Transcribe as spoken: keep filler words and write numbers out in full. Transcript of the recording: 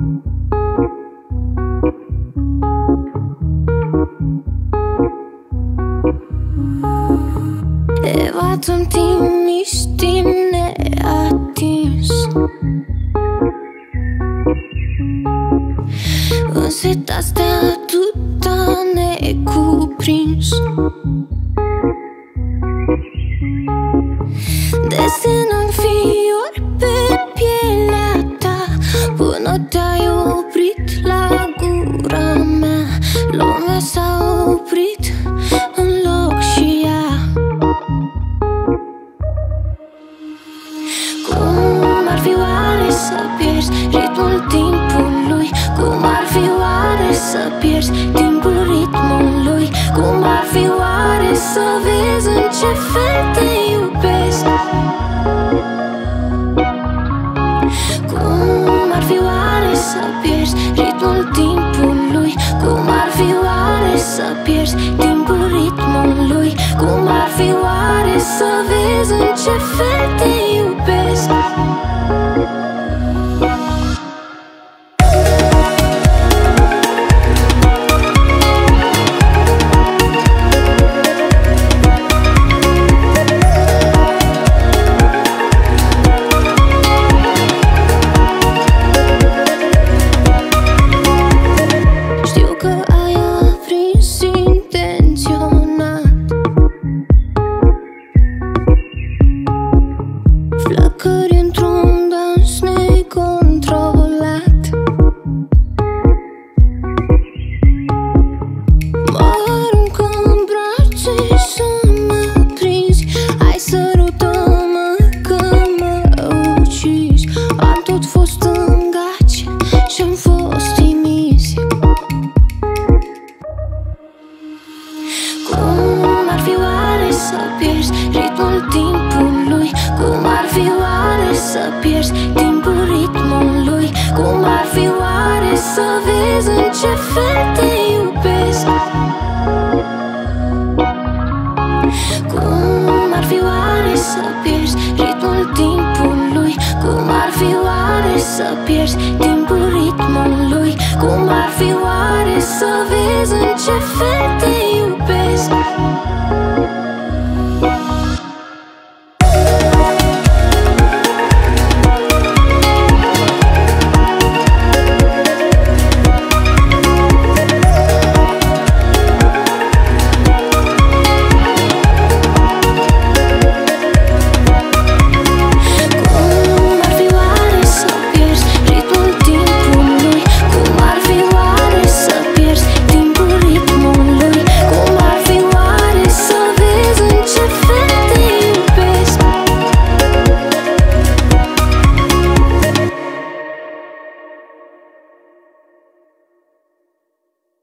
Levat un timp niște neatins, însetați de atâta necuprins. Desenă-mi fiori pe pielea ta până te-ai oprit la gura mea. Lumea s-a oprit în loc și ea. Cum ar fi oare să pierzi ritmul timpului? Cum ar fi oare să pierzi timpul ritmului? Cum ar fi oare să vezi în ce fel te iubesc? Cum ar fi oare să pierzi ritmul timpului? Cum ar fi oare să pierzi timpul ritmului? Cum ar fi oare să vezi în ce fel te iubesc? Flăcări într-un dans necontrolat, mă arunc în brațe să mă prinzi. Hai sărută-mă că mă ucizi. Am tot fost în gaci și-am fost timizi. Cum ar fi oare să pierzi ritmul timpului? Cum ar fi oare să pierzi timpul ritmului? Cum ar fi oare să vezi în ce fel te iubesc? Cum ar fi oare să pierzi ritmul timpului? Cum ar fi oare să pierzi timpul ritmului? Cum ar fi oare să vezi în ce fel te iubesc?